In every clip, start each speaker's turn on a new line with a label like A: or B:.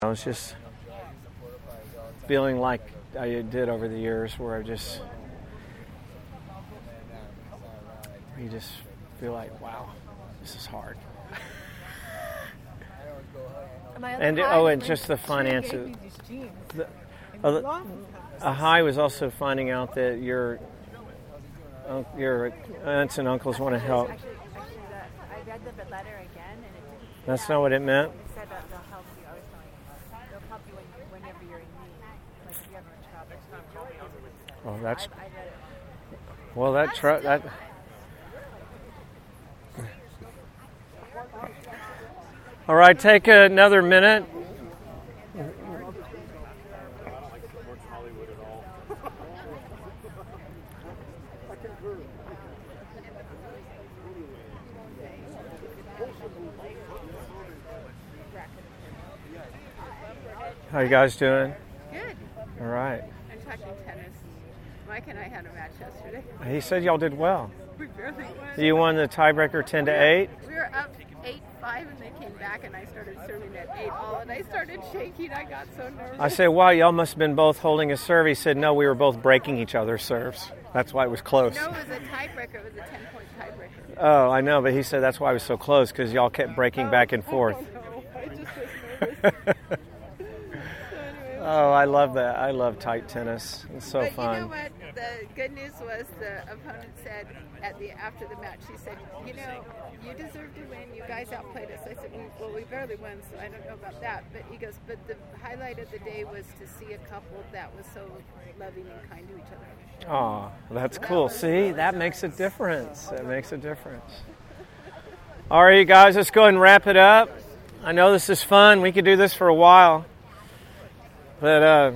A: I was just feeling like I did over the years, where you just feel like, wow, this is hard. And just the finances. A high was also finding out that your aunts and uncles want to help.
B: Actually, I read the letter again, and it didn't.
A: That's not what it meant.
B: It said that they'll help you. I was telling you, they'll help you whenever you're in need. Like if you ever travel.
A: Oh, that's.
B: I read it.
A: Well, that. All right, take another minute. How you guys doing?
C: Good.
A: All right.
C: I'm talking tennis. Mike and I had a match yesterday.
A: He said y'all did well.
C: We barely won.
A: You won the tiebreaker 10-8.
C: We were up 8-5 and they came back and I started serving at 8-all and I started shaking. I got so nervous.
A: I said, wow, y'all must have been both holding a serve. He said, no, we were both breaking each other's serves. That's why it was close.
C: No, it was a tiebreaker. It was a 10-point tiebreaker.
A: Oh, I know, but he said that's why it was so close, because y'all kept breaking back and forth.
C: No, I just was nervous.
A: Oh, I love that. I love tight tennis. It's so fun.
C: You know what? The good news was the opponent said after the match, she said, you know, you deserve to win. You guys outplayed us. I said, we barely won, so I don't know about that. But he goes, but the highlight of the day was to see a couple that was so loving and kind to each other.
A: Oh, that's cool. See, that makes a difference. That makes a difference. All right, you guys, let's go ahead and wrap it up. I know this is fun. We could do this for a while. But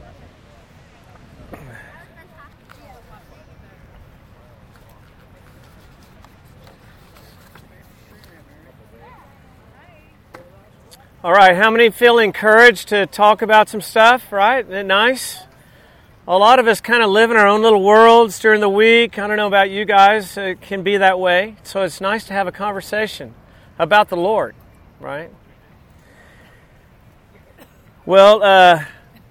A: all right, how many feel encouraged to talk about some stuff, right? Isn't it nice? A lot of us kind of live in our own little worlds during the week. I don't know about you guys. It can be that way. So it's nice to have a conversation about the Lord, right? Well,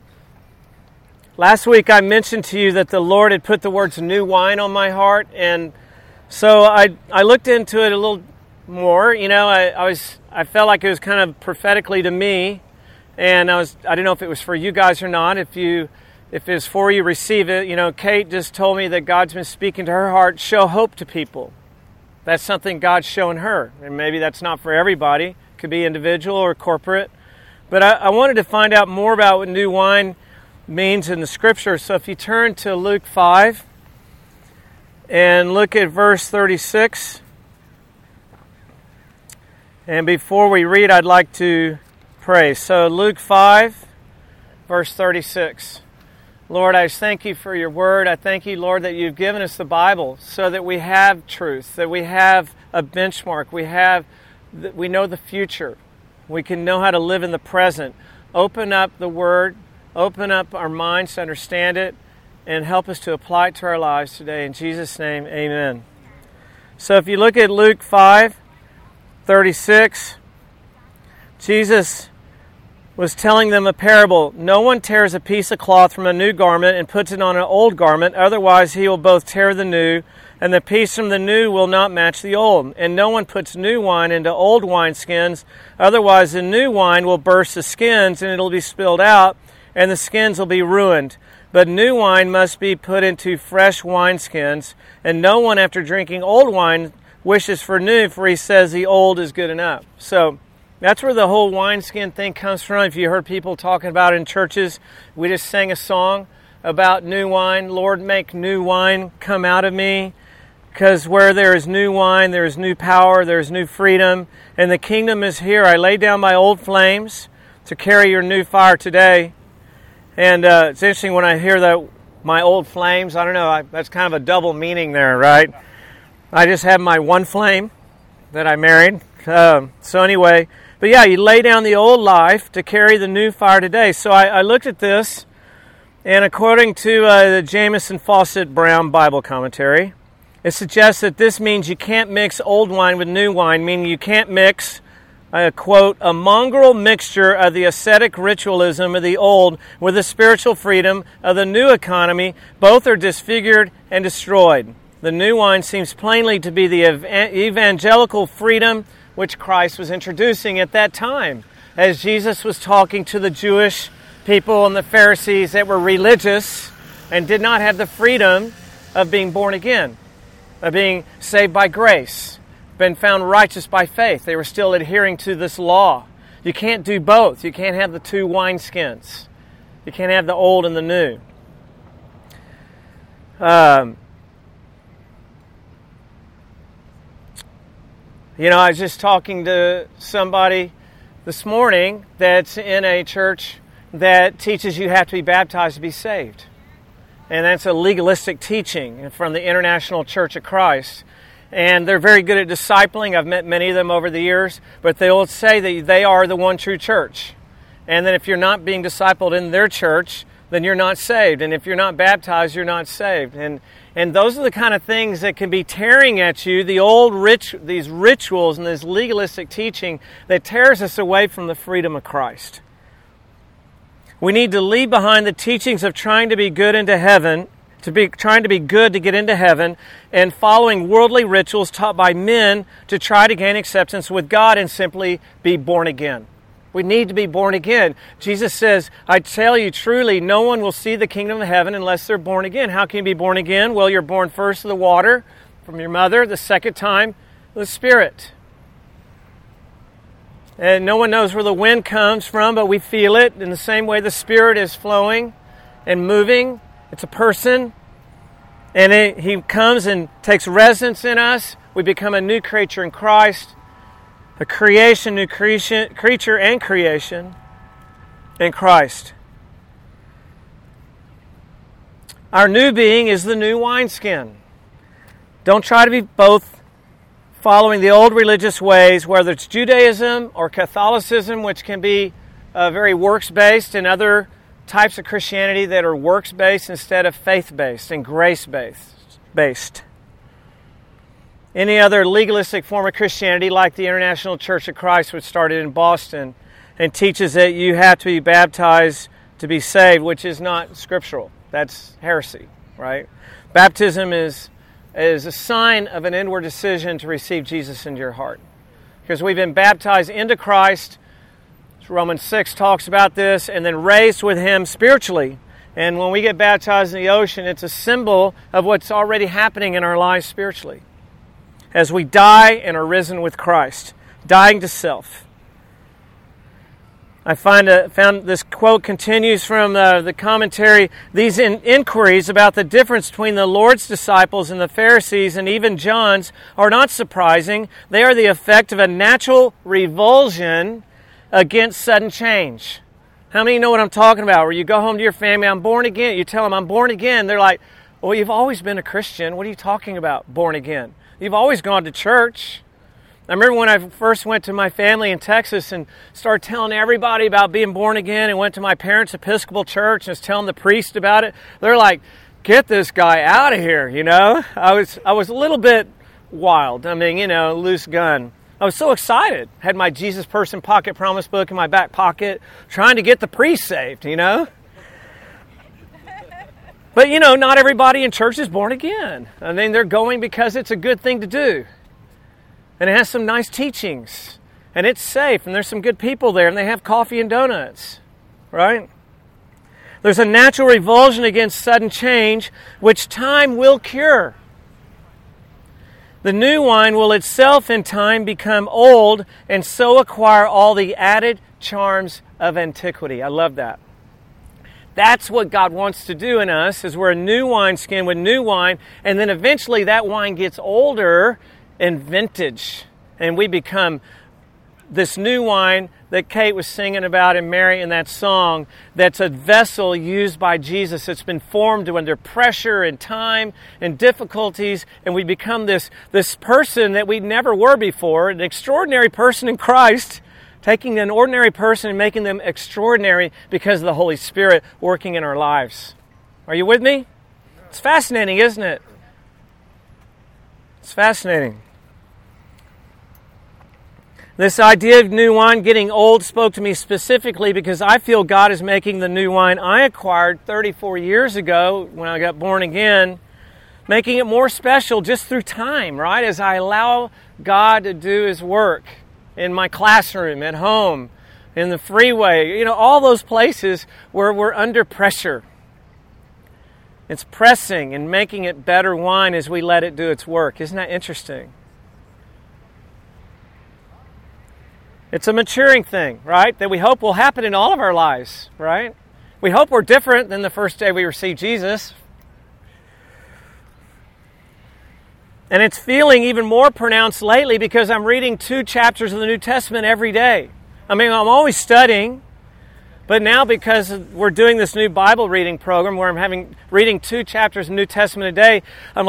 A: last week I mentioned to you that the Lord had put the words new wine on my heart, and so I looked into it a little more. You know, I felt like it was kind of prophetically to me, and I didn't know if it was for you guys or not. If it's for you, receive it. You know, Kate just told me that God's been speaking to her heart, show hope to people. That's something God's showing her, and maybe that's not for everybody. It could be individual or corporate. But I wanted to find out more about what new wine means in the Scripture. So if you turn to Luke 5 and look at verse 36. And before we read, I'd like to pray. So Luke 5, verse 36. Lord, I thank you for your word. I thank you, Lord, that you've given us the Bible so that we have truth, that we have a benchmark, we know the future. We can know how to live in the present. Open up the Word, open up our minds to understand it, and help us to apply it to our lives today. In Jesus' name, amen. So if you look at Luke 5:36, Jesus was telling them a parable. No one tears a piece of cloth from a new garment and puts it on an old garment, otherwise he will both tear the new, and the piece from the new will not match the old. And no one puts new wine into old wineskins, otherwise the new wine will burst the skins, and it'll be spilled out, and the skins will be ruined. But new wine must be put into fresh wineskins, and no one after drinking old wine wishes for new, for he says the old is good enough. So that's where the whole wineskin thing comes from. If you heard people talking about it in churches, we just sang a song about new wine. Lord, make new wine come out of me. Because where there is new wine, there is new power, there is new freedom. And the kingdom is here. I lay down my old flames to carry your new fire today. And it's interesting when I hear that, my old flames. I don't know, that's kind of a double meaning there, right? I just have my one flame that I married. So anyway, but yeah, you lay down the old life to carry the new fire today. So I looked at this, and according to the Jamieson Fausset Brown Bible Commentary, it suggests that this means you can't mix old wine with new wine, meaning you can't mix quote, a mongrel mixture of the ascetic ritualism of the old with the spiritual freedom of the new economy. Both are disfigured and destroyed. The new wine seems plainly to be the evangelical freedom which Christ was introducing at that time, as Jesus was talking to the Jewish people and the Pharisees that were religious and did not have the freedom of being born again, of being saved by grace, been found righteous by faith. They were still adhering to this law. You can't do both. You can't have the two wineskins. You can't have the old and the new. I was just talking to somebody this morning that's in a church that teaches you have to be baptized to be saved. And that's a legalistic teaching from the International Church of Christ. And they're very good at discipling. I've met many of them over the years, but they will say that they are the one true church. And then if you're not being discipled in their church, then you're not saved. And if you're not baptized, you're not saved. And those are the kind of things that can be tearing at you, these rituals and this legalistic teaching that tears us away from the freedom of Christ. We need to leave behind the teachings of trying to be good into heaven, trying to be good to get into heaven, and following worldly rituals taught by men to try to gain acceptance with God and simply be born again. We need to be born again. Jesus says, I tell you truly, no one will see the kingdom of heaven unless they're born again. How can you be born again? Well, you're born first of the water from your mother, the second time, the Spirit. And no one knows where the wind comes from, but we feel it. In the same way the Spirit is flowing and moving. It's a person. And He comes and takes residence in us. We become a new creature in Christ. A new creature and creation in Christ. Our new being is the new wineskin. Don't try to be both following the old religious ways, whether it's Judaism or Catholicism, which can be very works-based, and other types of Christianity that are works-based instead of faith-based and grace-based. Any other legalistic form of Christianity, like the International Church of Christ, which started in Boston, and teaches that you have to be baptized to be saved, which is not scriptural. That's heresy, right? Baptism is a sign of an inward decision to receive Jesus into your heart. Because we've been baptized into Christ, Romans 6 talks about this, and then raised with Him spiritually. And when we get baptized in the ocean, it's a symbol of what's already happening in our lives spiritually. As we die and are risen with Christ, dying to self. I found this quote continues from the commentary. These inquiries about the difference between the Lord's disciples and the Pharisees and even John's are not surprising. They are the effect of a natural revulsion against sudden change. How many know what I'm talking about? Where you go home to your family, I'm born again. You tell them, I'm born again. They're like, well, you've always been a Christian. What are you talking about, born again? You've always gone to church. I remember when I first went to my family in Texas and started telling everybody about being born again, and went to my parents' Episcopal church and was telling the priest about it. They're like, get this guy out of here, I was a little bit wild. Loose gun. I was so excited. Had my Jesus Person Pocket Promise book in my back pocket, trying to get the priest saved, But, not everybody in church is born again. They're going because it's a good thing to do. And it has some nice teachings. And it's safe. And there's some good people there. And they have coffee and donuts. Right? There's a natural revulsion against sudden change, which time will cure. The new wine will itself in time become old and so acquire all the added charms of antiquity. I love that. That's what God wants to do in us, is we're a new wineskin with new wine, and then eventually that wine gets older and vintage, and we become this new wine that Kate was singing about and Mary in that song, that's a vessel used by Jesus. It's been formed under pressure and time and difficulties, and we become this person that we never were before, an extraordinary person in Christ, taking an ordinary person and making them extraordinary because of the Holy Spirit working in our lives. Are you with me? It's fascinating, isn't it? It's fascinating. This idea of new wine getting old spoke to me specifically because I feel God is making the new wine I acquired 34 years ago when I got born again, making it more special just through time, right? As I allow God to do His work in my classroom, at home, in the freeway, all those places where we're under pressure. It's pressing and making it better wine as we let it do its work. Isn't that interesting? It's a maturing thing, right? That we hope will happen in all of our lives, right? We hope we're different than the first day we received Jesus. And it's feeling even more pronounced lately because I'm reading 2 chapters of the New Testament every day. I'm always studying, but now because we're doing this new Bible reading program where I'm reading 2 chapters of the New Testament a day, I'm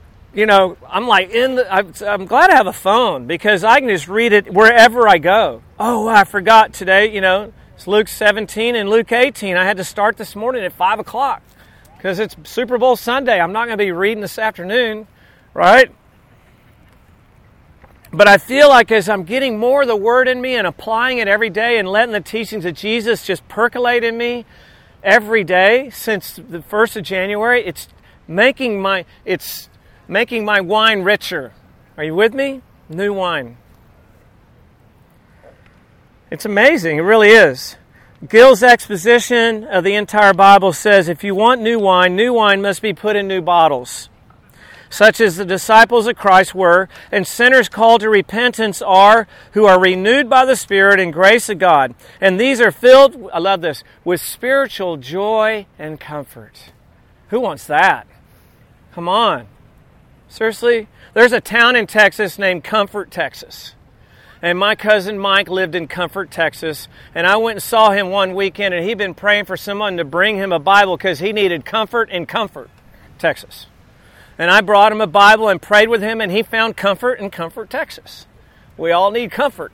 A: glad I have a phone because I can just read it wherever I go. Oh, I forgot today, it's Luke 17 and Luke 18. I had to start this morning at 5 o'clock because it's Super Bowl Sunday. I'm not going to be reading this afternoon, right? But I feel like as I'm getting more of the Word in me and applying it every day and letting the teachings of Jesus just percolate in me every day since the 1st of January, it's making my wine richer. Are you with me? New wine. It's amazing. It really is. Gill's exposition of the entire Bible says, if you want new wine must be put in new bottles, such as the disciples of Christ were, and sinners called to repentance are, who are renewed by the Spirit and grace of God. And these are filled, I love this, with spiritual joy and comfort. Who wants that? Come on. Seriously? There's a town in Texas named Comfort, Texas. And my cousin Mike lived in Comfort, Texas. And I went and saw him one weekend, and he'd been praying for someone to bring him a Bible because he needed comfort in Comfort, Texas. And I brought him a Bible and prayed with him, and he found comfort in Comfort, Texas. We all need comfort.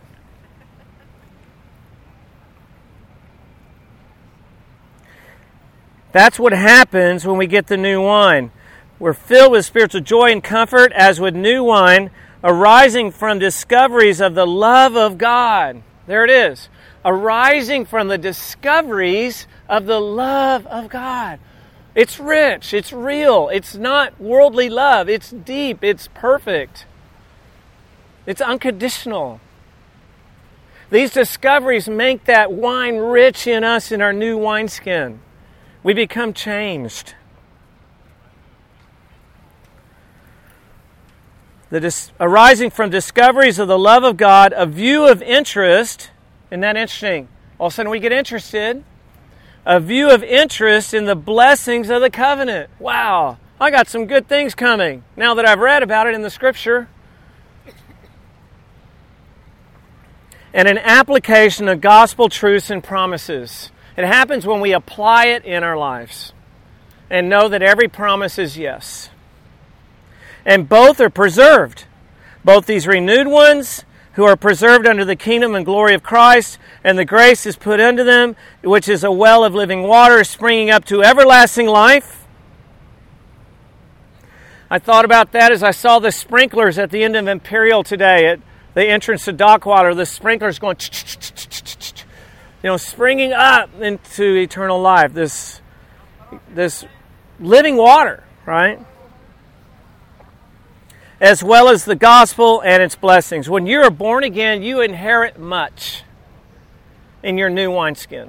A: That's what happens when we get the new wine. We're filled with spiritual joy and comfort as with new wine arising from discoveries of the love of God. There it is. Arising from the discoveries of the love of God. It's rich. It's real. It's not worldly love. It's deep. It's perfect. It's unconditional. These discoveries make that wine rich in us in our new wineskin. We become changed. Arising from discoveries of the love of God, a view of interest. Isn't that interesting? All of a sudden we get interested. A view of interest in the blessings of the covenant. Wow, I got some good things coming now that I've read about it in the Scripture. And an application of gospel truths and promises. It happens when we apply it in our lives and know that every promise is yes. And both are preserved. Both these renewed ones who are preserved under the kingdom and glory of Christ, and the grace is put unto them, which is a well of living water springing up to everlasting life. I thought about that as I saw the sprinklers at the end of Imperial today at the entrance to Dockwater. The sprinklers going, springing up into eternal life. This living water, right? As well as the gospel and its blessings. When you are born again, you inherit much in your new wineskin.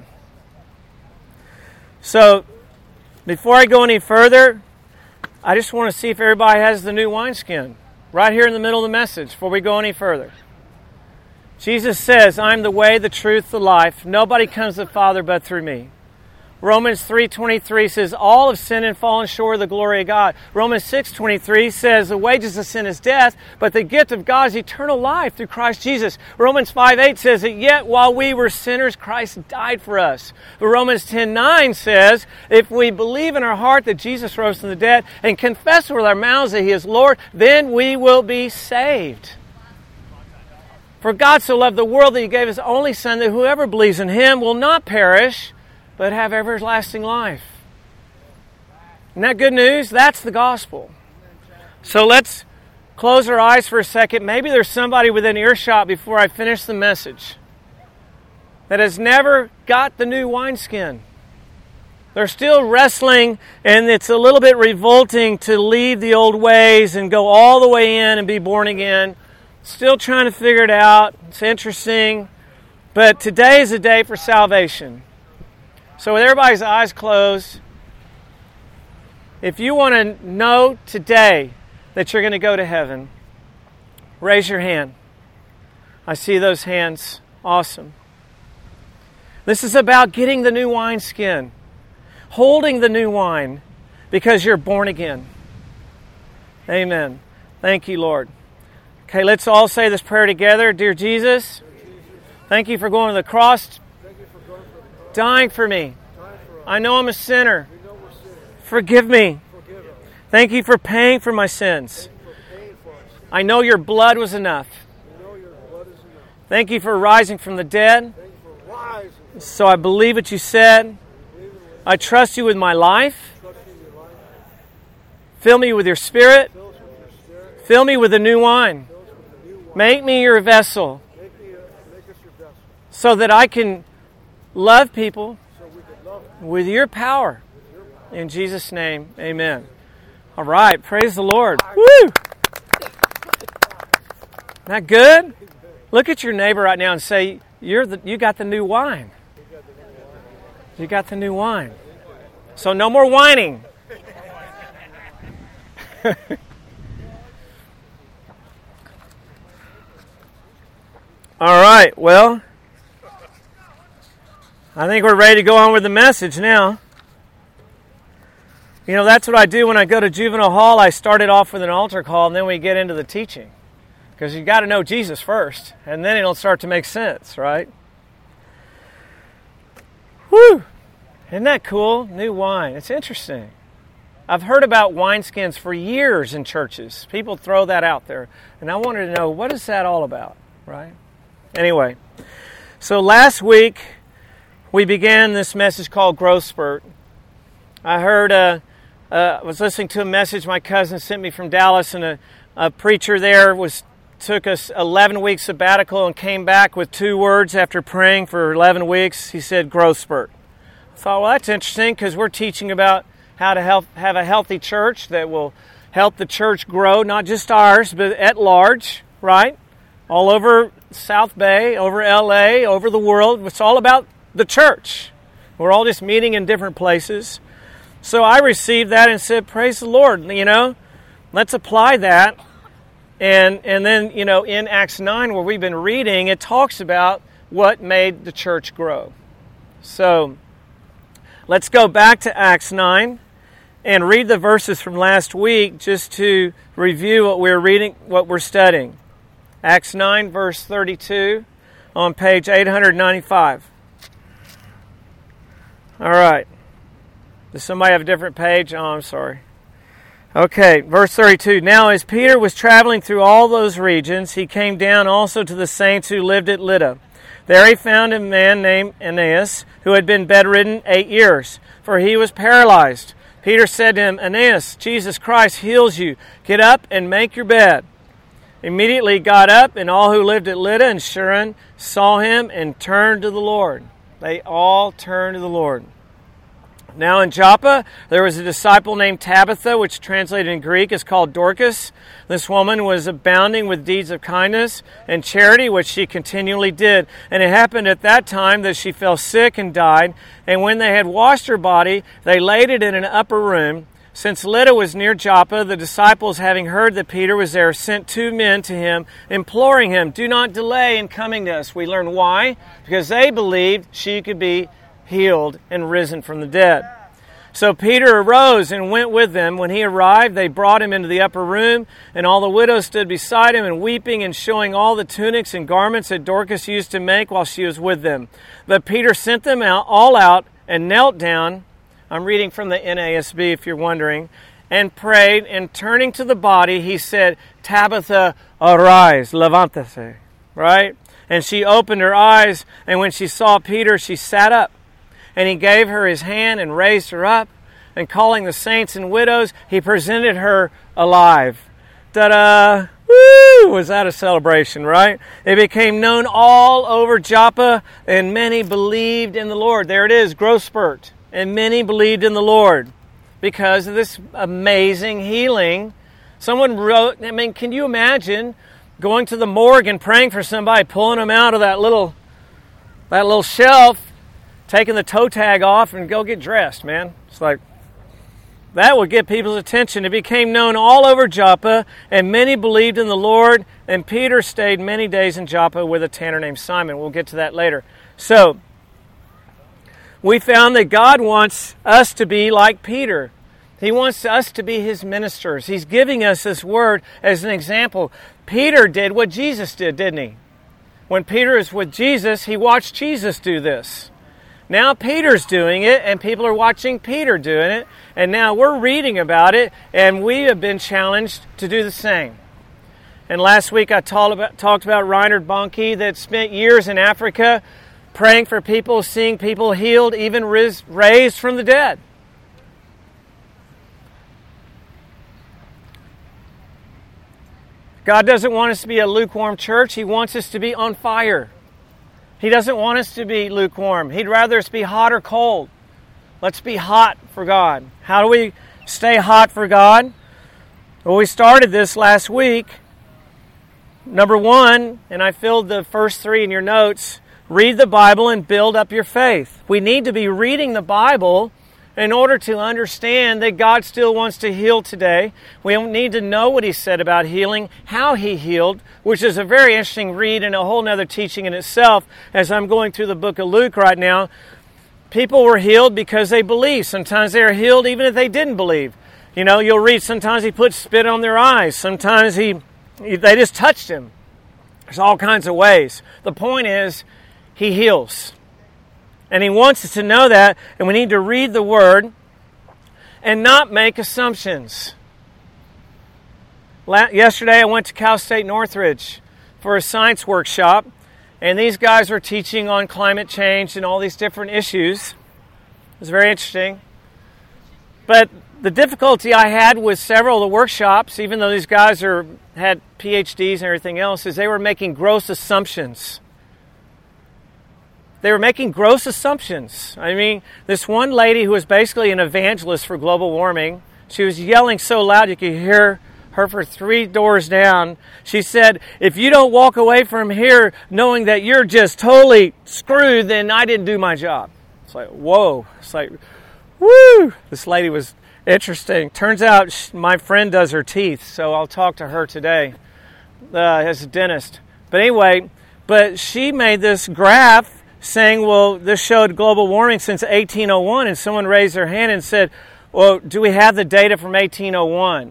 A: So, before I go any further, I just want to see if everybody has the new wineskin. Right here in the middle of the message, before we go any further. Jesus says, I'm the way, the truth, the life. Nobody comes to the Father but through me. Romans 3:23 says, all have sinned and fallen short of the glory of God. Romans 6:23 says, the wages of sin is death, but the gift of God is eternal life through Christ Jesus. Romans 5:8 says that yet while we were sinners, Christ died for us. But Romans 10:9 says, if we believe in our heart that Jesus rose from the dead and confess with our mouths that He is Lord, then we will be saved. For God so loved the world that He gave His only Son, that whoever believes in Him will not perish, but have everlasting life. Isn't that good news? That's the gospel. So let's close our eyes for a second. Maybe there's somebody within earshot before I finish the message that has never got the new wineskin. They're still wrestling, and it's a little bit revolting to leave the old ways and go all the way in and be born again. Still trying to figure it out. It's interesting. But today is a day for salvation. So with everybody's eyes closed, if you want to know today that you're going to go to heaven, raise your hand. I see those hands. Awesome. This is about getting the new wineskin, holding the new wine, because you're born again. Amen. Thank you, Lord. Okay, let's all say this prayer together. Dear Jesus, thank you for going to the cross, dying for me. I know I'm a sinner. Forgive me. Thank you for paying for my sins. I know your blood was enough. Thank you for rising from the dead. So I believe what you said. I trust you with my life. Fill me with your Spirit. Fill me with the new wine. Make me your vessel so that I can love people with your power. In Jesus' name, amen. All right, praise the Lord. Woo! Isn't that good? Look at your neighbor right now and say, you got the new wine. You got the new wine. So no more whining. All right, well, I think we're ready to go on with the message now. You know, that's what I do when I go to juvenile hall. I start it off with an altar call, and then we get into the teaching. Because you've got to know Jesus first, and then it'll start to make sense, right? Whew! Isn't that cool? New wine. It's interesting. I've heard about wineskins for years in churches. People throw that out there. And I wanted to know, what is that all about, right? Anyway, so last week we began this message called Growth Spurt. I heard, I was listening to a message my cousin sent me from Dallas, and a preacher there took us 11 weeks sabbatical and came back with 2 words after praying for 11 weeks. He said, Growth Spurt. I thought, well, that's interesting because we're teaching about how to have a healthy church that will help the church grow, not just ours, but at large, right? All over South Bay, over LA, over the world. It's all about the church. We're all just meeting in different places. So I received that and said, praise the Lord, let's apply that. And then, in Acts 9, where we've been reading, it talks about what made the church grow. So let's go back to Acts 9 and read the verses from last week just to review what we're reading, what we're studying. Acts 9, verse 32 on page 895. All right. Does somebody have a different page? Oh, I'm sorry. Okay, verse 32. Now as Peter was traveling through all those regions, he came down also to the saints who lived at Lydda. There he found a man named Aeneas, who had been bedridden 8 years, for he was paralyzed. Peter said to him, Aeneas, Jesus Christ heals you. Get up and make your bed. Immediately he got up, and all who lived at Lydda and Sharon saw him and turned to the Lord. They all turned to the Lord. Now in Joppa, there was a disciple named Tabitha, which translated in Greek is called Dorcas. This woman was abounding with deeds of kindness and charity, which she continually did. And it happened at that time that she fell sick and died. And when they had washed her body, they laid it in an upper room. Since Lydda was near Joppa, the disciples, having heard that Peter was there, sent 2 men to him, imploring him, do not delay in coming to us. We learn why. Because they believed she could be healed and risen from the dead. So Peter arose and went with them. When he arrived, they brought him into the upper room, and all the widows stood beside him and weeping and showing all the tunics and garments that Dorcas used to make while she was with them. But Peter sent them all out and knelt down. I'm reading from the NASB if you're wondering. And prayed, and turning to the body, he said, Tabitha, arise, levántese. Right? And she opened her eyes, and when she saw Peter, she sat up. And he gave her his hand and raised her up. And calling the saints and widows, he presented her alive. Ta-da! Woo! Was that a celebration, right? It became known all over Joppa, and many believed in the Lord. There it is, growth spurt. And many believed in the Lord because of this amazing healing. Someone wrote, I mean, can you imagine going to the morgue and praying for somebody, pulling them out of that little shelf, taking the toe tag off, and go get dressed, man? It's like, that would get people's attention. It became known all over Joppa, and many believed in the Lord, and Peter stayed many days in Joppa with a tanner named Simon. We'll get to that later. So, we found that God wants us to be like Peter. He wants us to be His ministers. He's giving us this word as an example. Peter did what Jesus did, didn't he? When Peter is with Jesus, he watched Jesus do this. Now Peter's doing it, and people are watching Peter doing it, and now we're reading about it, and we have been challenged to do the same. And last week I talked about Reinhard Bonnke that spent years in Africa praying for people, seeing people healed, even raised from the dead. God doesn't want us to be a lukewarm church. He wants us to be on fire. He doesn't want us to be lukewarm. He'd rather us be hot or cold. Let's be hot for God. How do we stay hot for God? Well, we started this last week. Number 1, and I filled the first 3 in your notes, read the Bible and build up your faith. We need to be reading the Bible in order to understand that God still wants to heal today. We need to know what He said about healing, how He healed, which is a very interesting read and a whole other teaching in itself. As I'm going through the book of Luke right now, people were healed because they believed. Sometimes they were healed even if they didn't believe. You know, you'll read sometimes He put spit on their eyes. Sometimes they just touched Him. There's all kinds of ways. The point is, He heals. And He wants us to know that, and we need to read the Word and not make assumptions. Yesterday I went to Cal State Northridge for a science workshop, and these guys were teaching on climate change and all these different issues. It was very interesting. But the difficulty I had with several of the workshops, even though these guys had PhDs and everything else, is they were making gross assumptions. They were making gross assumptions. I mean, this one lady who was basically an evangelist for global warming, she was yelling so loud you could hear her for 3 doors down. She said, if you don't walk away from here knowing that you're just totally screwed, then I didn't do my job. It's like, whoa. It's like, woo! This lady was interesting. Turns out my friend does her teeth, so I'll talk to her today as a dentist. But anyway, she made this graph saying, well, this showed global warming since 1801, and someone raised their hand and said, well, do we have the data from 1801?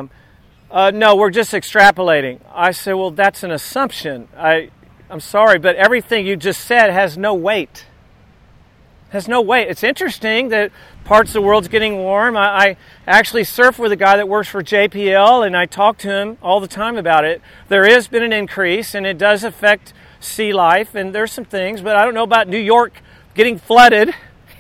A: No, we're just extrapolating. I said, well, that's an assumption. I'm sorry, but everything you just said has no weight. Has no weight. It's interesting that parts of the world's getting warm. I actually surf with a guy that works for JPL, and I talk to him all the time about it. There has been an increase, and it does affect sea life, and there's some things, but I don't know about New York getting flooded,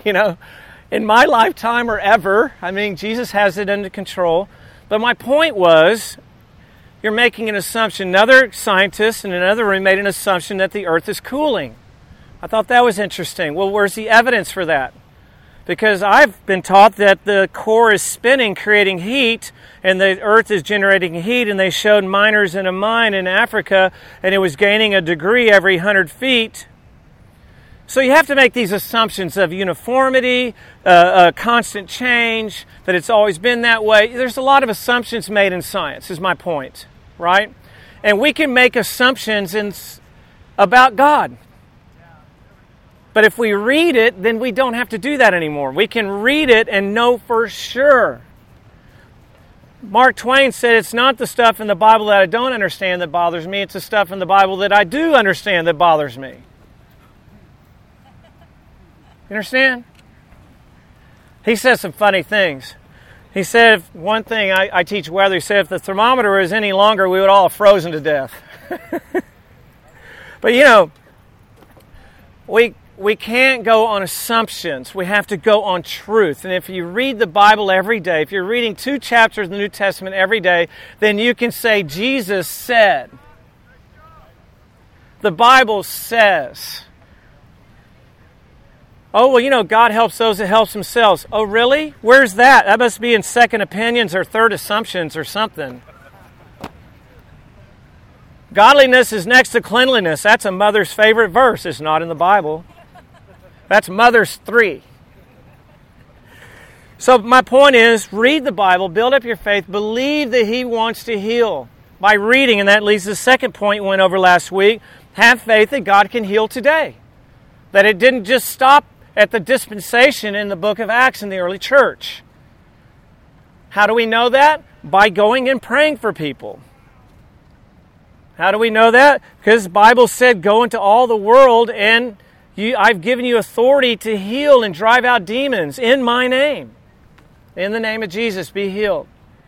A: in my lifetime or ever. I mean, Jesus has it under control. But my point was, you're making an assumption. Another scientist and another room made an assumption that the earth is cooling. I thought that was interesting. Well, where's the evidence for that? Because I've been taught that the core is spinning, creating heat, and the earth is generating heat, and they showed miners in a mine in Africa, and it was gaining a degree every 100 feet. So you have to make these assumptions of uniformity, constant change, that it's always been that way. There's a lot of assumptions made in science, is my point, right? And we can make assumptions about God. But if we read it, then we don't have to do that anymore. We can read it and know for sure. Mark Twain said, it's not the stuff in the Bible that I don't understand that bothers me, it's the stuff in the Bible that I do understand that bothers me. You understand? He says some funny things. He said, one thing, I teach weather, he said, if the thermometer was any longer, we would all have frozen to death. But we can't go on assumptions. We have to go on truth. And if you read the Bible every day, if you're reading 2 chapters of the New Testament every day, then you can say, Jesus said. The Bible says. Oh, well, God helps those that help themselves. Oh, really? Where's that? That must be in second opinions or third assumptions or something. Godliness is next to cleanliness. That's a mother's favorite verse. It's not in the Bible. That's Mother's 3. So my point is, read the Bible, build up your faith, believe that He wants to heal. By reading, and that leads to the second point we went over last week, have faith that God can heal today. That it didn't just stop at the dispensation in the book of Acts in the early church. How do we know that? By going and praying for people. How do we know that? Because the Bible said, go into all the world and I've given you authority to heal and drive out demons in my name. In the name of Jesus, be healed.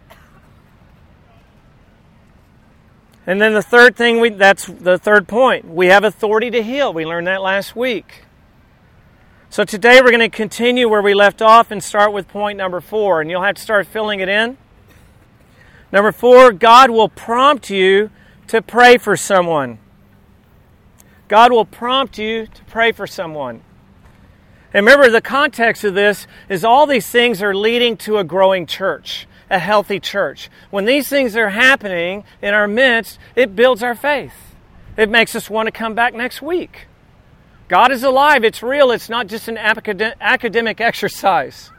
A: And then the third thing, that's the third point. We have authority to heal. We learned that last week. So today we're going to continue where we left off and start with point number 4. And you'll have to start filling it in. Number 4, God will prompt you to pray for someone. God will prompt you to pray for someone. And remember, the context of this is all these things are leading to a growing church, a healthy church. When these things are happening in our midst, it builds our faith. It makes us want to come back next week. God is alive. It's real. It's not just an academic exercise.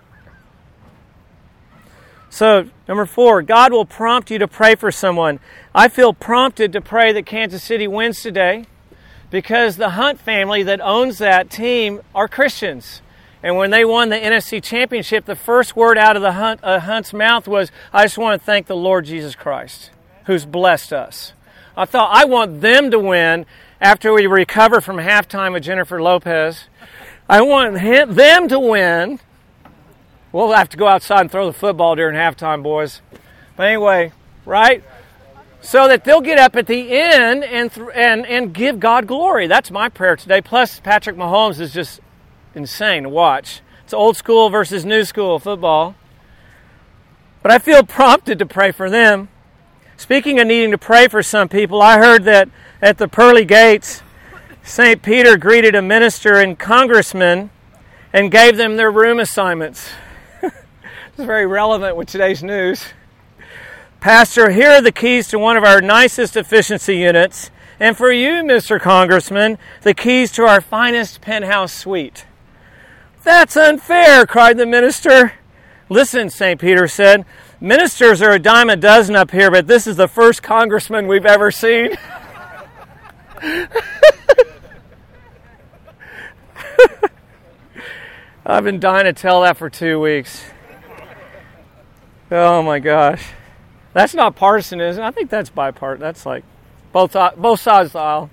A: So, number 4, God will prompt you to pray for someone. I feel prompted to pray that Kansas City wins today because the Hunt family that owns that team are Christians. And when they won the NFC Championship, the first word out of the Hunt's mouth was, I just want to thank the Lord Jesus Christ, who's blessed us. I thought, I want them to win after we recover from halftime with Jennifer Lopez. I want them to win. We'll have to go outside and throw the football during halftime, boys. But anyway, right? So that they'll get up at the end and give God glory. That's my prayer today. Plus, Patrick Mahomes is just insane to watch. It's old school versus new school football. But I feel prompted to pray for them. Speaking of needing to pray for some people, I heard that at the pearly gates, St. Peter greeted a minister and congressman and gave them their room assignments. It's very relevant with today's news. Pastor, here are the keys to one of our nicest efficiency units. And for you, Mr. Congressman, the keys to our finest penthouse suite. That's unfair, cried the minister. Listen, St. Peter said, ministers are a dime a dozen up here, but this is the first congressman we've ever seen. I've been dying to tell that for 2 weeks. Oh my gosh. That's not partisan, is it? I think that's bipartisan. That's like both sides of the aisle.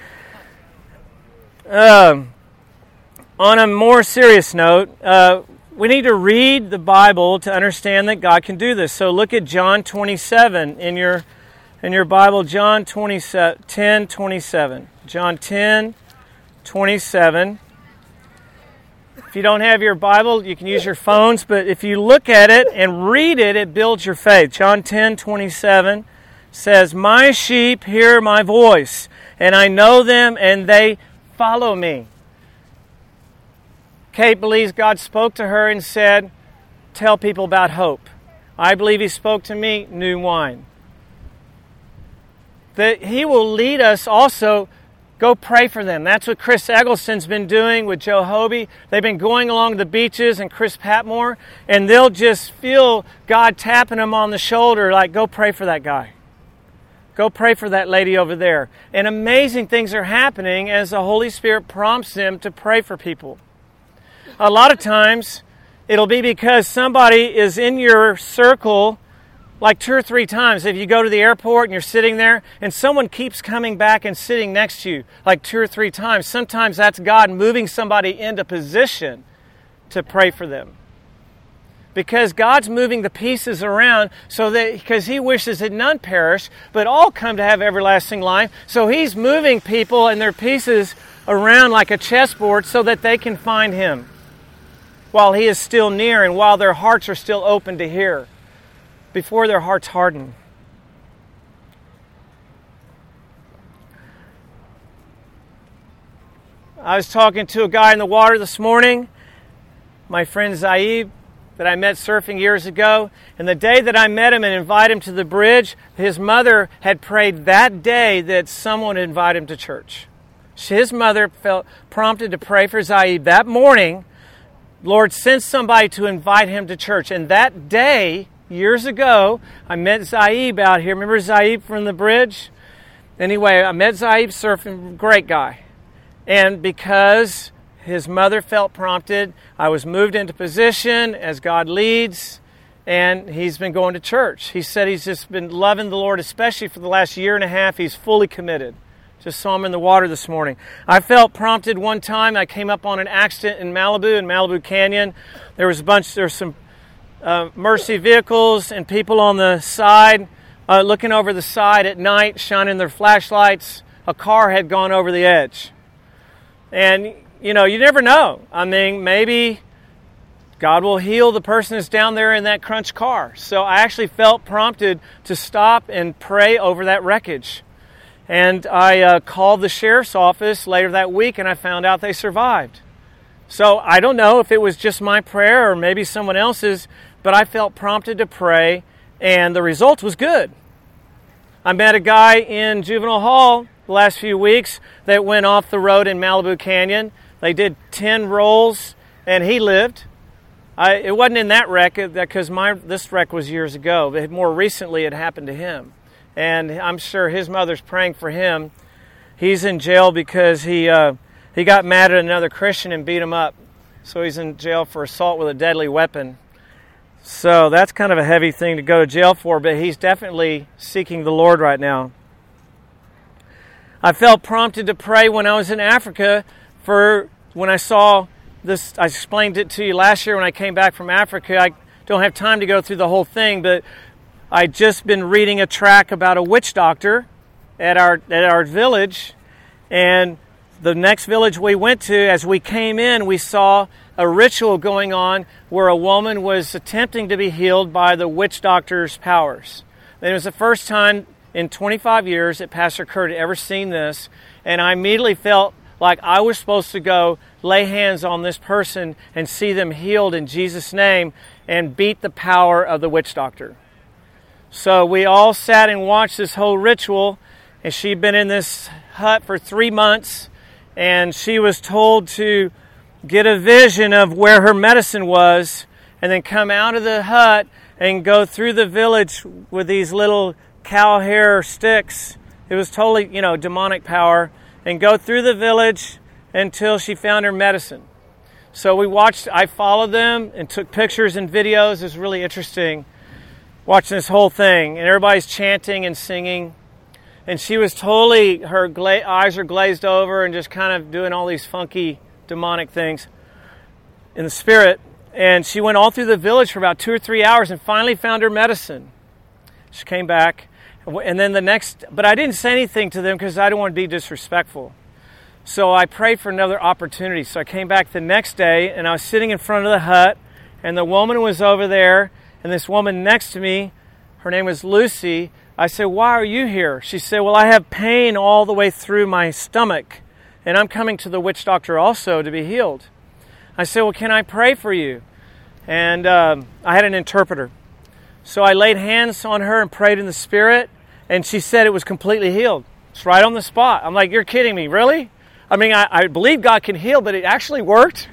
A: On a more serious note, we need to read the Bible to understand that God can do this. So look at John 27 in your Bible, John 10:27. John 10:27. If you don't have your Bible, you can use your phones, but if you look at it and read it, it builds your faith. John 10:27 says, my sheep hear my voice, and I know them, and they follow me. Kate believes God spoke to her and said, tell people about hope. I believe He spoke to me, new wine. That He will lead us also. Go pray for them. That's what Chris Eggleston's been doing with Joe Hobie. They've been going along the beaches and Chris Patmore, and they'll just feel God tapping them on the shoulder like, go pray for that guy. Go pray for that lady over there. And amazing things are happening as the Holy Spirit prompts them to pray for people. A lot of times, it'll be because somebody is in your circle like 2 or 3 times. If you go to the airport and you're sitting there and someone keeps coming back and sitting next to you like 2 or 3 times, sometimes that's God moving somebody into position to pray for them. Because God's moving the pieces around so that because He wishes that none perish, but all come to have everlasting life. So He's moving people and their pieces around like a chessboard so that they can find him while he is still near and while their hearts are still open to hear, before their hearts harden. I was talking to a guy in the water this morning, my friend Zaib, that I met surfing years ago. And the day that I met him and invited him to the bridge, his mother had prayed that day that someone would invite him to church. His mother felt prompted to pray for Zaib that morning. Lord, send somebody to invite him to church. And that day, years ago, I met Zaib out here. Remember Zaib from the bridge? Anyway, I met Zaib surfing, great guy. And because his mother felt prompted, I was moved into position as God leads, and he's been going to church. He said he's just been loving the Lord, especially for the last year and a half. He's fully committed. Just saw him in the water this morning. I felt prompted one time. I came up on an accident in Malibu Canyon. There was some Mercy vehicles and people on the side, looking over the side at night, shining their flashlights. A car had gone over the edge. And, you never know. I mean, maybe God will heal the person that's down there in that crunch car. So I actually felt prompted to stop and pray over that wreckage. And I called the sheriff's office later that week, and I found out they survived. So I don't know if it was just my prayer or maybe someone else's, but I felt prompted to pray, and the result was good. I met a guy in juvenile hall the last few weeks that went off the road in Malibu Canyon. They did 10 rolls, and he lived. It wasn't in that wreck, because this wreck was years ago, but more recently it happened to him. And I'm sure his mother's praying for him. He's in jail because he got mad at another Christian and beat him up. So he's in jail for assault with a deadly weapon. So that's kind of a heavy thing to go to jail for, but he's definitely seeking the Lord right now. I felt prompted to pray when I was in Africa when I saw this. I explained it to you last year when I came back from Africa. I don't have time to go through the whole thing, but I'd just been reading a tract about a witch doctor at our village, and the next village we went to, as we came in, we saw a ritual going on where a woman was attempting to be healed by the witch doctor's powers. And it was the first time in 25 years that Pastor Kurt had ever seen this, and I immediately felt like I was supposed to go lay hands on this person and see them healed in Jesus' name and beat the power of the witch doctor. So we all sat and watched this whole ritual, and she'd been in this hut for 3 months, and she was told to get a vision of where her medicine was and then come out of the hut and go through the village with these little cow hair sticks. It was totally, demonic power, and go through the village until she found her medicine. So I followed them and took pictures and videos. It was really interesting watching this whole thing, and everybody's chanting and singing. And she was totally, her eyes are glazed over and just kind of doing all these funky demonic things in the spirit. And she went all through the village for about 2 or 3 hours and finally found her medicine. She came back. And then but I didn't say anything to them because I didn't want to be disrespectful. So I prayed for another opportunity. So I came back the next day, and I was sitting in front of the hut, and the woman was over there, and this woman next to me, her name was Lucy. I said, "Why are you here?" She said, "Well, I have pain all the way through my stomach, and I'm coming to the witch doctor also to be healed." I said, "Well, can I pray for you?" And I had an interpreter. So I laid hands on her and prayed in the Spirit, and she said it was completely healed. It's right on the spot. I'm like, "You're kidding me, really?" I mean, I believe God can heal, but it actually worked.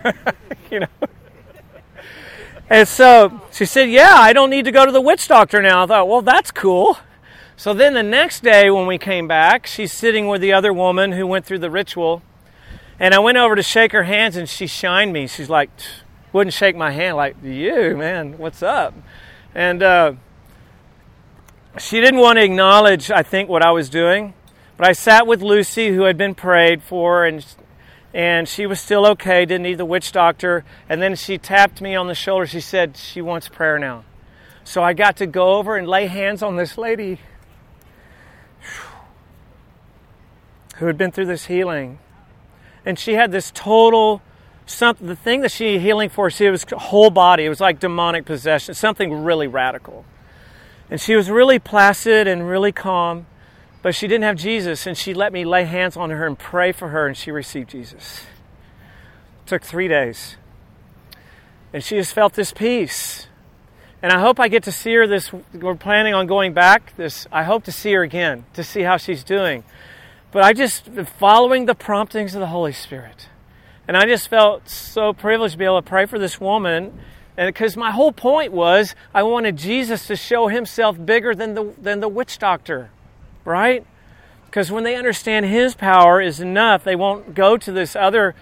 A: And so she said, "Yeah, I don't need to go to the witch doctor now." I thought, well, that's cool. So then the next day when we came back, she's sitting with the other woman who went through the ritual, and I went over to shake her hands, and she shined me. She's like, wouldn't shake my hand, like, "You, man, what's up?" And she didn't want to acknowledge, I think, what I was doing. But I sat with Lucy, who had been prayed for, and she was still okay, didn't need the witch doctor. And then she tapped me on the shoulder. She said she wants prayer now. So I got to go over and lay hands on this lady who had been through this healing. And she had this total, the thing that she needed healing for, it was whole body. It was like demonic possession, something really radical. And she was really placid and really calm, but she didn't have Jesus, and she let me lay hands on her and pray for her, and she received Jesus. It took 3 days. And she just felt this peace. And I hope I get to see her we're planning on going back. I hope to see her again, to see how she's doing. But I just, following the promptings of the Holy Spirit. And I just felt so privileged to be able to pray for this woman. And because my whole point was, I wanted Jesus to show himself bigger than the witch doctor, right? Because when they understand his power is enough, they won't go to this other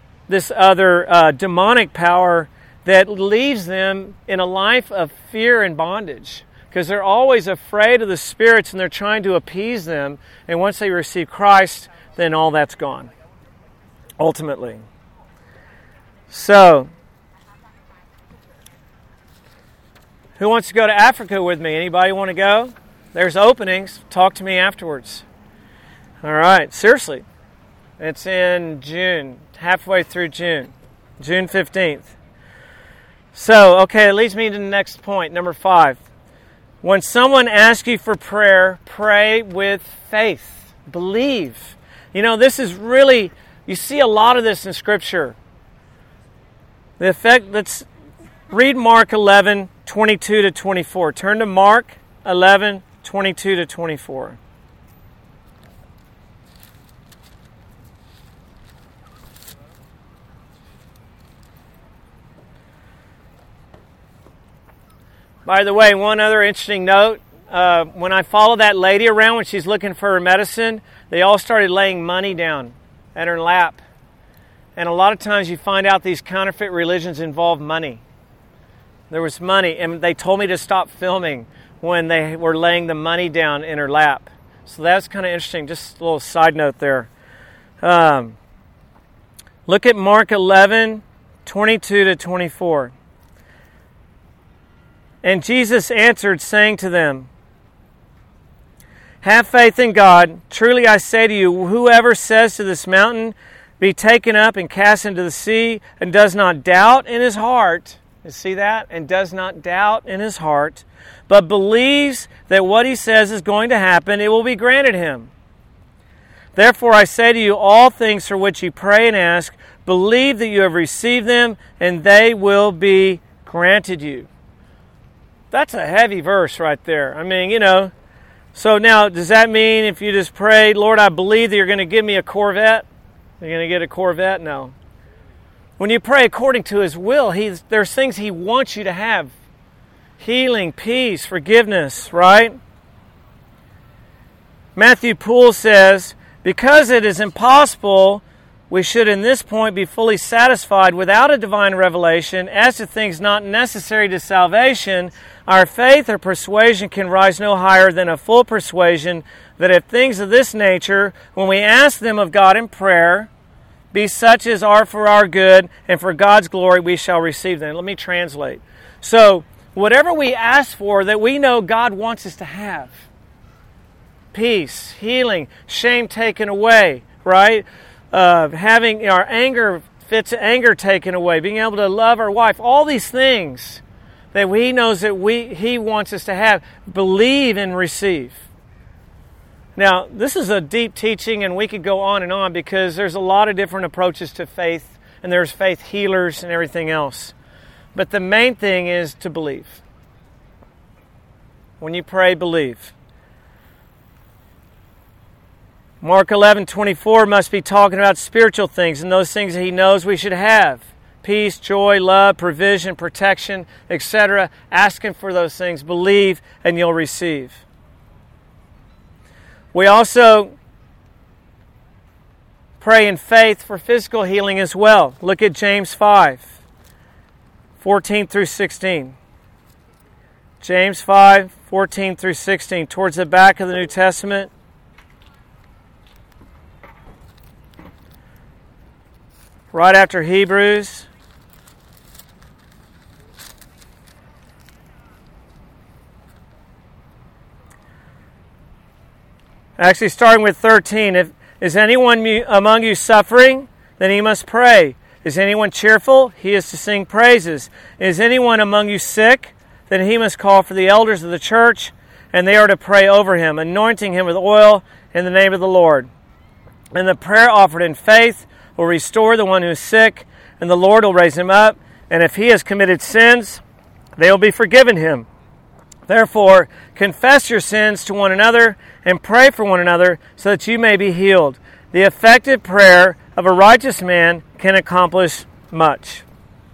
A: demonic power that leaves them in a life of fear and bondage, because they're always afraid of the spirits and they're trying to appease them. And once they receive Christ, then all that's gone, ultimately. So, who wants to go to Africa with me? Anybody want to go? There's openings. Talk to me afterwards. All right, seriously. It's in June, halfway through June 15th. So, okay, it leads me to the next point, number 5. When someone asks you for prayer, pray with faith. Believe. You know, this is really, you see a lot of this in Scripture. Let's read Mark 11, 22 to 24. Turn to Mark 11, 22 to 24. By the way, one other interesting note, when I follow that lady around when she's looking for her medicine, they all started laying money down at her lap. And a lot of times you find out these counterfeit religions involve money. There was money, and they told me to stop filming when they were laying the money down in her lap. So that's kind of interesting, just a little side note there. Look at Mark 11, 22 to 24. And Jesus answered, saying to them, have faith in God. Truly I say to you, whoever says to this mountain, be taken up and cast into the sea, and does not doubt in his heart, you see that? And does not doubt in his heart, but believes that what he says is going to happen, it will be granted him. Therefore I say to you, all things for which you pray and ask, believe that you have received them, and they will be granted you. That's a heavy verse right there. I mean, you know. So now, does that mean if you just prayed, Lord, I believe that you're going to give me a Corvette? You're going to get a Corvette? No. When you pray according to his will, there's things he wants you to have. Healing, peace, forgiveness, right? Matthew Poole says, because it is impossible, we should in this point be fully satisfied without a divine revelation as to things not necessary to salvation. Our faith or persuasion can rise no higher than a full persuasion that if things of this nature, when we ask them of God in prayer, be such as are for our good and for God's glory, we shall receive them. Let me translate. So, whatever we ask for that we know God wants us to have, peace, healing, shame taken away, right? Having our fits of anger taken away, being able to love our wife, all these things that He knows that He wants us to have, believe and receive. Now, this is a deep teaching, and we could go on and on because there's a lot of different approaches to faith, and there's faith healers and everything else. But the main thing is to believe. When you pray, believe. Mark 11:24 must be talking about spiritual things and those things that He knows we should have. Peace, joy, love, provision, protection, etc. Asking for those things. Believe and you'll receive. We also pray in faith for physical healing as well. Look at James 5:14 through 16. James 5:14 through 16, towards the back of the New Testament. Right after Hebrews. Actually, starting with 13. Is anyone among you suffering? then he must pray. Is anyone cheerful? He is to sing praises. Is anyone among you sick? Then he must call for the elders of the church, and they are to pray over him, anointing him with oil in the name of the Lord. And the prayer offered in faith will restore the one who is sick, and the Lord will raise him up. And if he has committed sins, they will be forgiven him. Therefore, confess your sins to one another and pray for one another so that you may be healed. The effective prayer of a righteous man can accomplish much.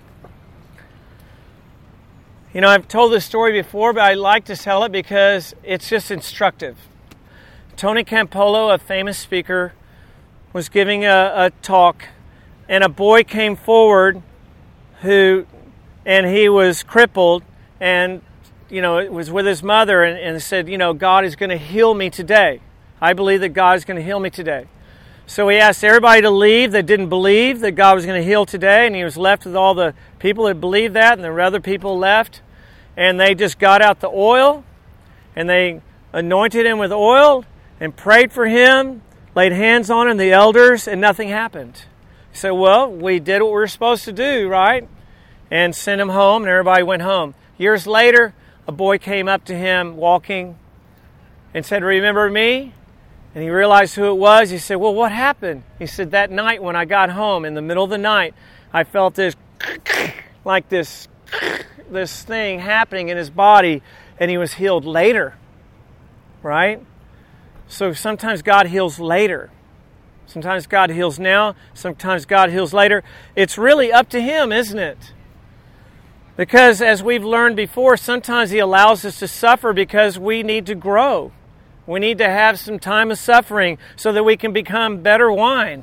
A: You know, I've told this story before, but I like to tell it because it's just instructive. Tony Campolo, a famous speaker, was giving a talk, and a boy came forward and he was crippled, and it was with his mother, and said, God is going to heal me today. I believe that God is going to heal me today. So he asked everybody to leave that didn't believe that God was going to heal today, and he was left with all the people that believed that, and there were other people left, and they just got out the oil, and they anointed him with oil, and prayed for him, laid hands on him, the elders, and nothing happened. He said, well, we did what we were supposed to do, right? And sent him home, and everybody went home. Years later, a boy came up to him walking and said, remember me? And he realized who it was. He said, well, what happened? He said, that night when I got home, in the middle of the night, I felt this, like this thing happening in his body, and he was healed later, right? So sometimes God heals later. Sometimes God heals now. Sometimes God heals later. It's really up to him, isn't it? Because as we've learned before, sometimes he allows us to suffer because we need to grow. We need to have some time of suffering so that we can become better wine.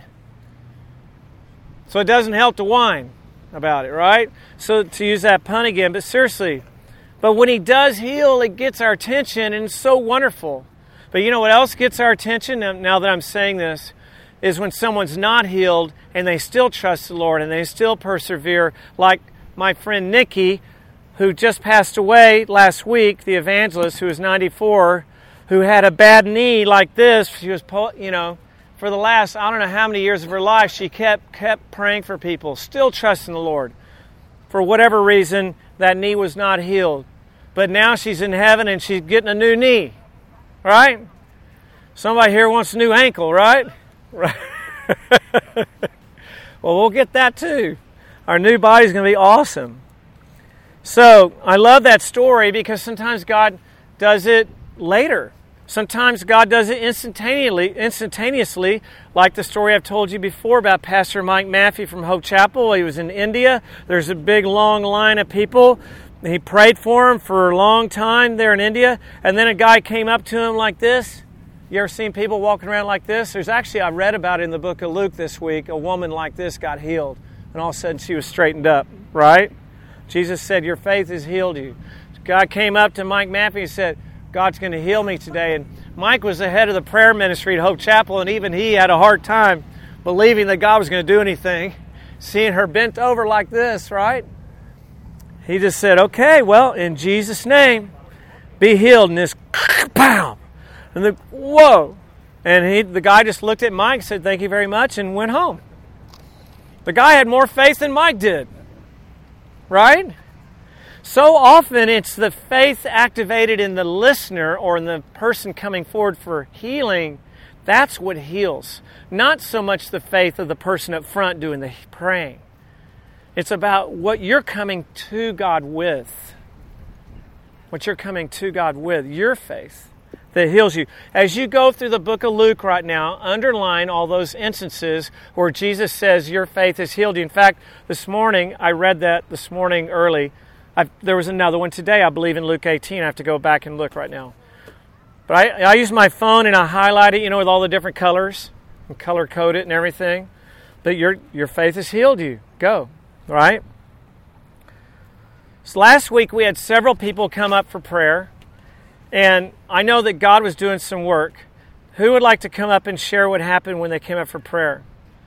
A: So it doesn't help to whine about it, right? So to use that pun again, but seriously. But when he does heal, it gets our attention, and it's so wonderful. But you know what else gets our attention, now that I'm saying this, is when someone's not healed and they still trust the Lord and they still persevere, like my friend Nikki, who just passed away last week, the evangelist who was 94, who had a bad knee like this. She was, for the last, I don't know how many years of her life, she kept praying for people, still trusting the Lord. For whatever reason, that knee was not healed. But now she's in heaven and she's getting a new knee, right? Somebody here wants a new ankle, right? Right. Well, we'll get that too. Our new body's going to be awesome. So I love that story because sometimes God does it later. Sometimes God does it instantaneously, like the story I've told you before about Pastor Mike Maffey from Hope Chapel. He was in India. There's a big, long line of people. He prayed for him for a long time there in India. And then a guy came up to him like this. You ever seen people walking around like this? There's actually, I read about it in the book of Luke this week, a woman like this got healed. And all of a sudden she was straightened up, right? Jesus said, your faith has healed you. God came up to Mike Maffey and said, God's going to heal me today. And Mike was the head of the prayer ministry at Hope Chapel, and even he had a hard time believing that God was going to do anything. Seeing her bent over like this, right? He just said, okay, well, in Jesus' name, be healed. And this, pow! And whoa! And the guy just looked at Mike, said, thank you very much, and went home. The guy had more faith than Mike did, right? So often it's the faith activated in the listener or in the person coming forward for healing. That's what heals. Not so much the faith of the person up front doing the praying. It's about what you're coming to God with. What you're coming to God with, your faith that heals you. As you go through the book of Luke right now, underline all those instances where Jesus says your faith has healed you. In fact, this morning, I read that this morning early. There was another one today, I believe, in Luke 18. I have to go back and look right now. But I use my phone and I highlight it, with all the different colors and color code it and everything. But your faith has healed you. Go, right? So last week we had several people come up for prayer. And I know that God was doing some work. Who would like to come up and share what happened when they came up for prayer?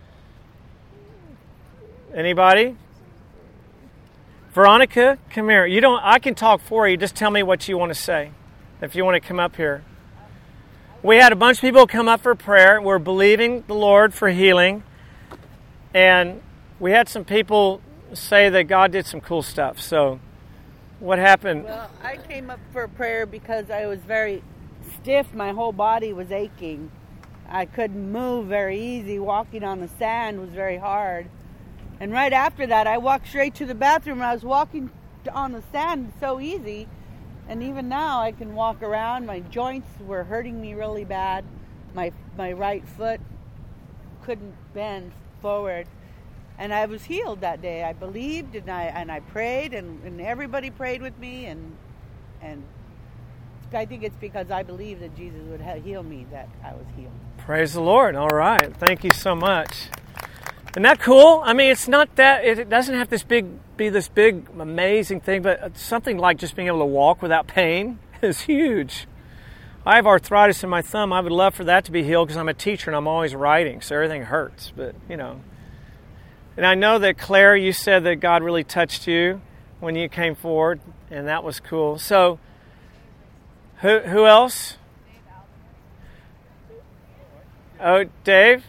A: Anybody? Veronica, come here. I can talk for you. Just tell me what you want to say if you want to come up here. We had a bunch of people come up for prayer. We're believing the Lord for healing. And we had some people say that God did some cool stuff. So what happened?
D: Well, I came up for prayer because I was very stiff. My whole body was aching. I couldn't move very easy. Walking on the sand was very hard. And right after that, I walked straight to the bathroom. I was walking on the sand so easy. And even now, I can walk around. My joints were hurting me really bad. My right foot couldn't bend forward. And I was healed that day. I believed, and I prayed, and everybody prayed with me. And I think it's because I believed that Jesus would heal me that I was healed.
A: Praise the Lord. All right. Thank you so much. Isn't that cool? I mean, it's not that, it doesn't have be this big, amazing thing, but something like just being able to walk without pain is huge. I have arthritis in my thumb. I would love for that to be healed because I'm a teacher and I'm always writing, so everything hurts. But, And I know that, Claire, you said that God really touched you when you came forward, and that was cool. So, who else? Oh, Dave?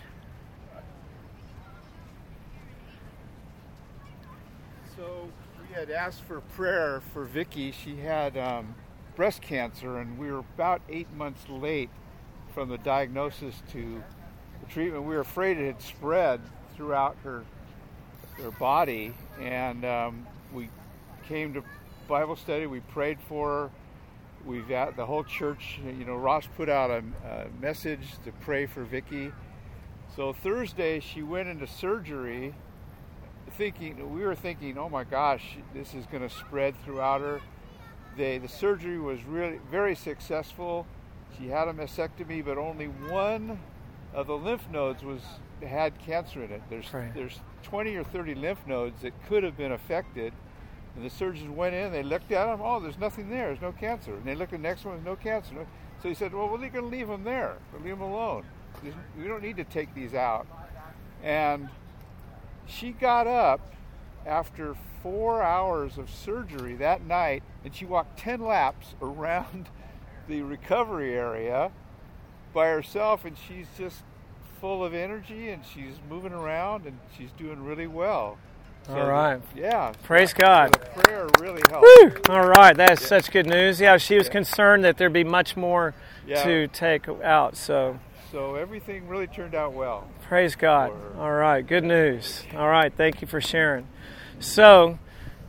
E: So we had asked for prayer for Vicki. She had breast cancer, and we were about 8 months late from the diagnosis to the treatment. We were afraid it had spread throughout her body, and we came to Bible study. We prayed for her. We've got the whole church, Ross put out a message to pray for Vicki. So Thursday she went into surgery we were thinking, oh my gosh, this is going to spread throughout her. The surgery was really very successful. She had a mastectomy, but only one of the lymph nodes had cancer in it. There's 20 or 30 lymph nodes that could have been affected. And the surgeons went in, they looked at them, oh, there's nothing there, there's no cancer. And they looked at the next one, there's no cancer. So he said, well, we're going to leave them there. We'll leave them alone. We don't need to take these out. And she got up after 4 hours of surgery that night, and she walked 10 laps around the recovery area by herself, and she's just full of energy, and she's moving around, and she's doing really well. So,
A: all right.
E: Yeah.
A: Praise God.
E: The prayer really helped.
A: Woo! All right. That is such good news. Yeah, she was concerned that there'd be much more to take out. So
E: everything really turned out well.
A: Praise God. All right. Good news. All right. Thank you for sharing. So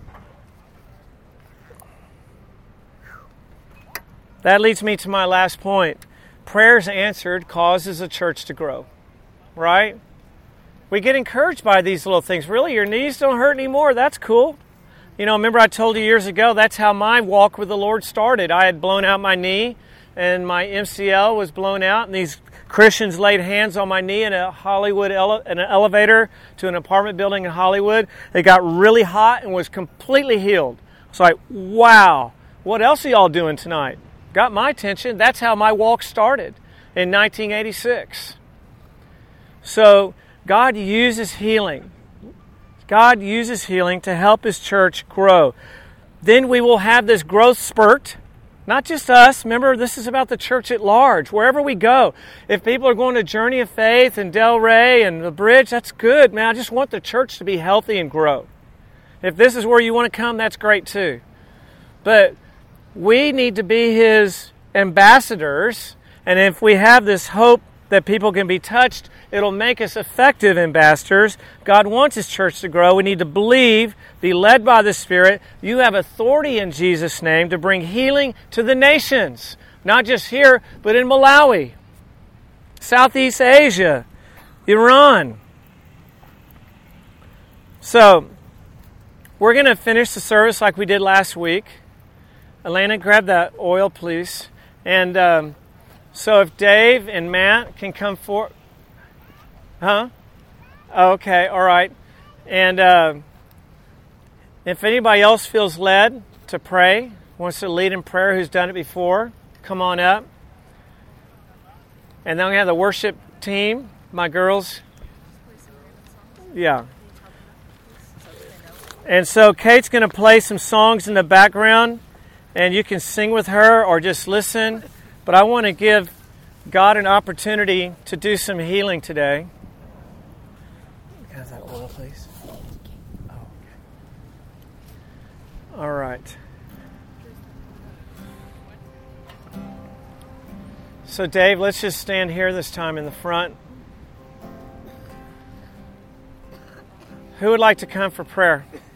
A: that leads me to my last point. Prayers answered causes a church to grow. Right? We get encouraged by these little things. Really, your knees don't hurt anymore? That's cool. Remember I told you years ago, that's how my walk with the Lord started. I had blown out my knee, and my MCL was blown out, and these Christians laid hands on my knee in a Hollywood in an elevator to an apartment building in Hollywood. It got really hot and was completely healed. It's like, wow, what else are y'all doing tonight? Got my attention. That's how my walk started in 1986. So God uses healing. God uses healing to help His church grow. Then we will have this growth spurt. Not just us. Remember, this is about the church at large. Wherever we go. If people are going to Journey of Faith and Delray and the Bridge, that's good, man. I just want the church to be healthy and grow. If this is where you want to come, that's great too. But we need to be His ambassadors. And if we have this hope that people can be touched, it'll make us effective ambassadors. God wants His church to grow. We need to believe, be led by the Spirit. You have authority in Jesus' name to bring healing to the nations. Not just here, but in Malawi, Southeast Asia, Iran. So, we're going to finish the service like we did last week. Elena, grab that oil, please. And so if Dave and Matt can come forward. Huh? Okay, all right. And if anybody else feels led to pray, wants to lead in prayer, who's done it before, come on up. And then we have the worship team, my girls. Yeah. And so Kate's going to play some songs in the background, and you can sing with her or just listen. But I want to give God an opportunity to do some healing today. How's that All right. So, Dave, let's just stand here this time in the front. Who would like to come for prayer?